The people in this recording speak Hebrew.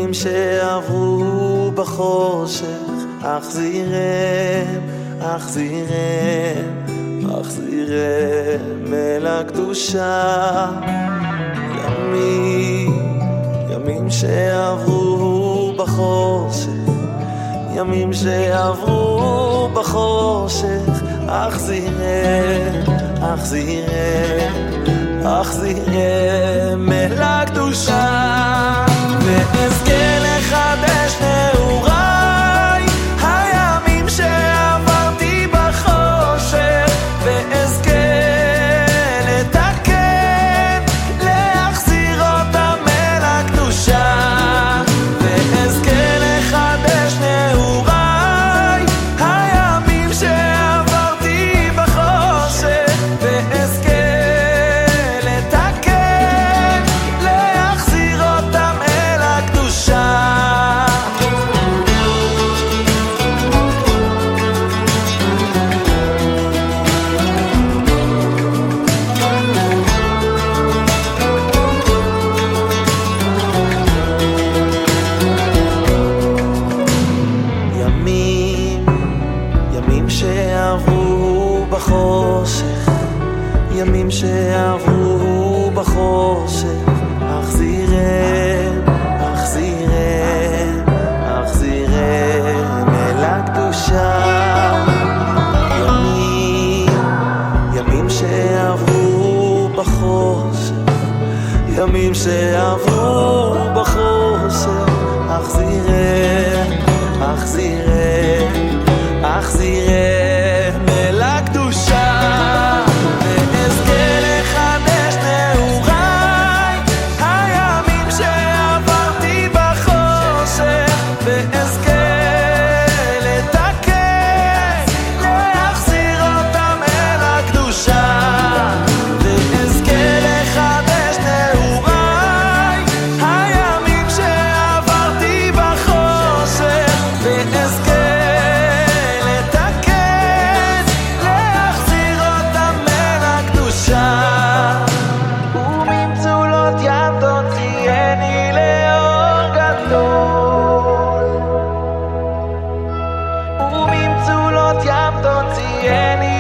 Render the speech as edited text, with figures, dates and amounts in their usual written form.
ימים שעברו בחושך, אחזירם, אחזירם, אחזירם אל הקדושה. ימים שעברו בחושך, ימים שעברו בחושך, אחזירם, אחזירם, אחזירם אל הקדושה. ואזכה לחדש נעוריי הימים שעברתי בחושך, ואזכה לתקן, להחזיר אותם אל הקדושה. ואזכה לחדש נעוריי הימים שעברתי בחושך, ואזכה לתקן, להחזיר אותם אל הקדושה. ימים שעברו בחושך, ימים שעברו בחושך, אחזירם, אחזירם, אחזירם אל הקדושה. ימים שעברו בחושך, ימים שעברו בחושך, אחזירם, אחזירם, אחזירם אל הקדושה. ואזכה לחדש נעוריי הימים שעברתי בחושך, ואזכה לתקן, להחזיר אותם אל הקדושה. ואזכה לחדש נעוריי הימים שעברתי בחושך, ואזכה וממצולות ים תוציאני לאור גדול, וממצולות ים תוציאני